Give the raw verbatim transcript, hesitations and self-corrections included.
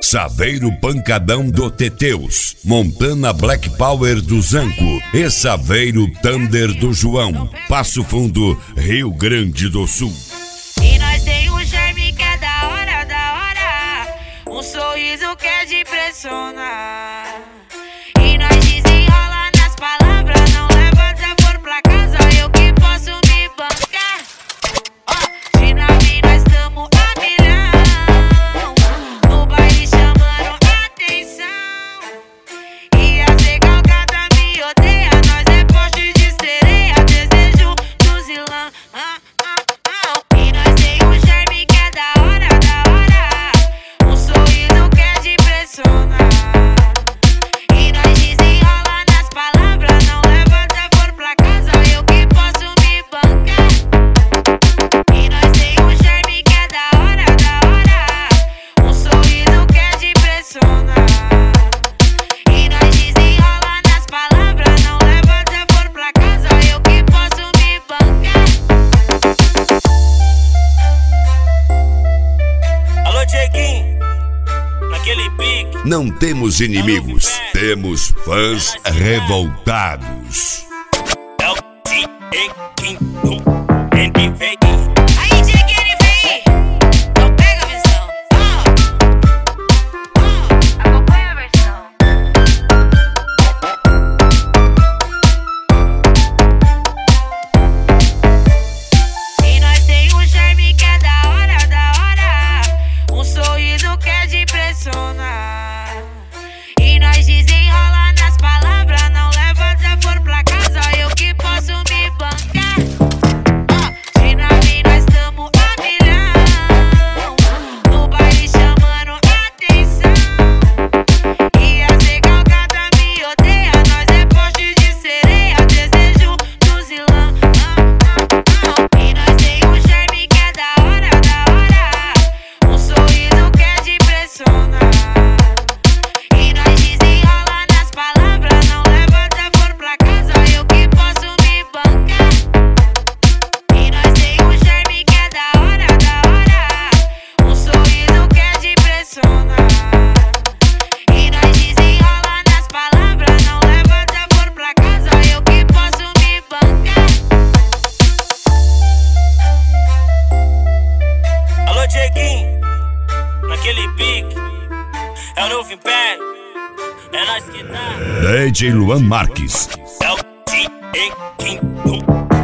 Saveiro Pancadão do Teteus, Montana Black Power do Zanco e Saveiro Thunder do João, Passo Fundo, Rio Grande do Sul. E nós tem um charme que é da hora, da hora, um sorriso que é de impressionar. E nós desenrola nas palavras, não leva desaforo pra casa, eu que posso me bancar. Ó, de nave nós tamo a milhão, no baile chamando atenção. E a recalcada me odeia, nós é poste de sereia, desejo do zilão. Ah, ah, ah. E nós tem um charme que é da hora, da hora, um sorriso que é de impressionar. E nós desenrola nas palavras, não leva desaforo pra casa, eu que posso me bancar. E nós tem um charme que é da hora, da hora, um sorriso que é de impressionar. E nós desenrola nas palavras, não leva desaforo pra casa, eu que posso me bancar. Alô, Dieguinho, naquele pique. Não temos inimigos, temos fãs revoltados. É o Dieguinho, ele vem. Aí, Dieguinho, ele vem. Então pega a visão. Ó, ó, acompanha a versão. E nós tem um charme que é da hora, da hora, um sorriso que é de impressionar. E nós desenrola nas palavras, não leva desaforo pra casa, eu que posso me bancar. Ó, de nave nós tamo a milhão, no baile chamando atenção. E a recalcada me odeia, nós é poste de sereia, desejo do zilão. Ah, ah, ah. E nós tem um charme que é da hora, da hora, um sorriso que é de impressionar. E nós desenrola nas palavras, não leva desaforo pra casa, eu que posso me bancar. E nós tem um charme que é da hora, da hora, um sorriso que é de impressionar. E nós desenrola nas palavras, não leva desaforo pra casa, eu que posso me bancar. Alô, Dieguinho, naquele pique. É o novo império, é nós que tá. D J Luan Marques. É o Dieguinho.